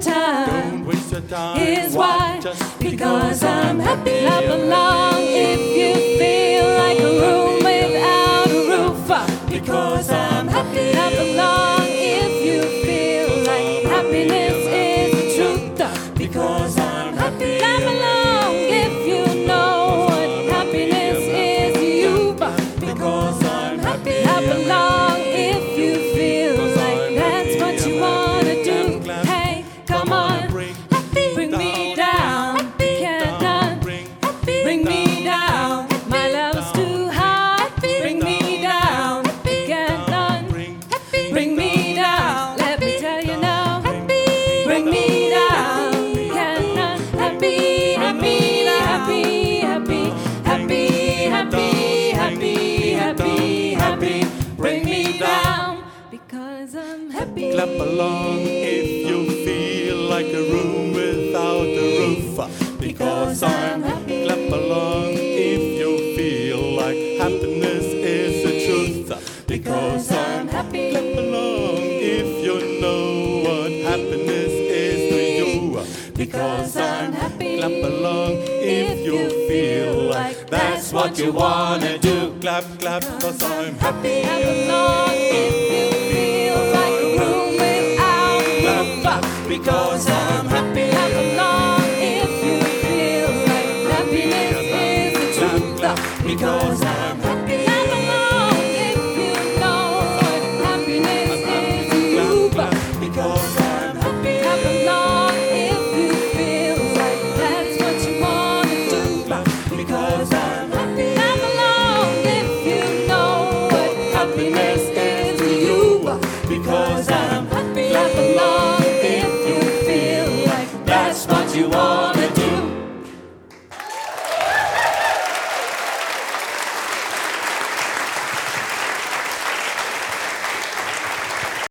time. Don't waste your time. Here's why. Just Because I'm happy. Clap along if you feel like a room without a roof. Because I'm happy. Clap along if you feel like happiness is the truth. Because I'm happy. Clap along if you know what happiness is to you. Because I'm happy. Clap along if you feel like that's what you wanna do. Hey, come on, bring me down. Can't none bring me down. My love's too high. Bring me down. Can't none bring me down. Let me tell you now. Bring me down. Can't none happy, happy, happy, happy, happy, happy, happy, happy, happy. Bring me down because I'm happy. clap along if you feel like a room without a roof. Because I'm happy. Clap along if you feel like happiness is the truth. Because I'm happy. Clap along if you know what happiness is to you. Because I'm happy. Clap along if you feel like that's what you wanna do. Clap, clap, cause I'm happy. Clap along if you feel like a room without a roof. Because